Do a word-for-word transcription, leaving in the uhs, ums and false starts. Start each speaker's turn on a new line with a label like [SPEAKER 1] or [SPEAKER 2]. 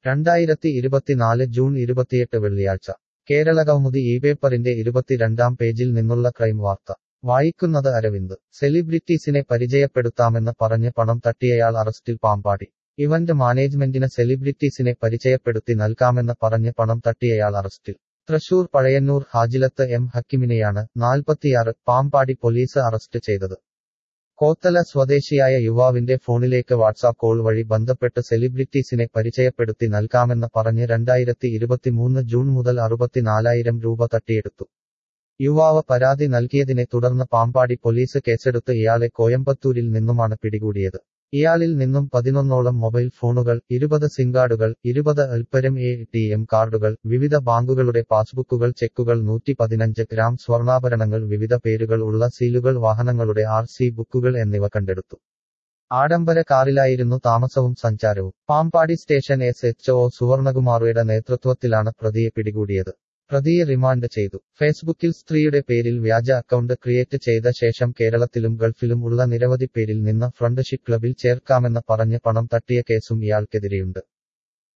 [SPEAKER 1] രണ്ടായിരത്തി ഇരുപത്തിനാല് ജൂൺ ഇരുപത്തിയെട്ട് വെള്ളിയാഴ്ച കേരളകൗമുദി ഈ പേപ്പറിന്റെ ഇരുപത്തിരണ്ടാം പേജിൽ നിന്നുള്ള ക്രൈം വാർത്ത വായിക്കുന്നത് അരവിന്ദ് സെലിബ്രിറ്റീസിനെ പരിചയപ്പെടുത്താമെന്ന് പറഞ്ഞ് പണം തട്ടിയയാൾ അറസ്റ്റിൽ പാമ്പാടി ഇവന്റ് മാനേജ്മെന്റിന് സെലിബ്രിറ്റീസിനെ പരിചയപ്പെടുത്തി നൽകാമെന്ന് പറഞ്ഞ് പണം തട്ടിയയാൾ അറസ്റ്റിൽ തൃശൂർ പഴയന്നൂർ ഹാജിലത്ത് എം ഹക്കിമിനെയാണ് നാൽപ്പത്തിയാറ് പാമ്പാടി പോലീസ് അറസ്റ്റ് ചെയ്തത് കോത്തല സ്വദേശിയായ യുവാവിന്റെ ഫോണിലേക്ക് വാട്സാപ്പ് കോൾ വഴി ബന്ധപ്പെട്ട് സെലിബ്രിറ്റീസിനെ പരിചയപ്പെടുത്തി നൽകാമെന്ന് പറഞ്ഞ് രണ്ടായിരത്തി ഇരുപത്തിമൂന്ന് ജൂൺ മുതൽ അറുപത്തിനാലായിരം രൂപ തട്ടിയെടുത്തു യുവാവ് പരാതി നൽകിയതിനെ തുടർന്ന് പാമ്പാടി പോലീസ് കേസെടുത്ത് ഇയാളെ കോയമ്പത്തൂരിൽ നിന്നുമാണ് പിടികൂടിയത് ഇയാളിൽ നിന്നും പതിനൊന്നോളം മൊബൈൽ ഫോണുകൾ ഇരുപത് സിംകാർഡുകൾ ഇരുപത് അൽപ്പരം എ ടി എം കാർഡുകൾ വിവിധ ബാങ്കുകളുടെ പാസ്ബുക്കുകൾ ചെക്കുകൾ നൂറ്റി പതിനഞ്ച് ഗ്രാം സ്വർണ്ണാഭരണങ്ങൾ വിവിധ പേരുകൾ ഉള്ള സീലുകൾ വാഹനങ്ങളുടെ ആർ സി ബുക്കുകൾ എന്നിവ കണ്ടെടുത്തു ആഡംബര കാറിലായിരുന്നു താമസവും സഞ്ചാരവും Pampady station S H O സുവർണകുമാറുടെ നേതൃത്വത്തിലാണ് പ്രതിയെ പിടികൂടിയത് പ്രതിയെ റിമാൻഡ് ചെയ്തു ഫേസ്ബുക്കിൽ സ്ത്രീയുടെ പേരിൽ വ്യാജ അക്കൗണ്ട് ക്രിയേറ്റ് ചെയ്ത ശേഷം കേരളത്തിലും ഗൾഫിലും ഉള്ള നിരവധി പേരിൽ നിന്ന് ഫ്രണ്ട്ഷിപ്പ് ക്ലബിൽ ചേർക്കാമെന്ന് പറഞ്ഞ് പണം തട്ടിയ കേസും ഇയാൾക്കെതിരെയുണ്ട്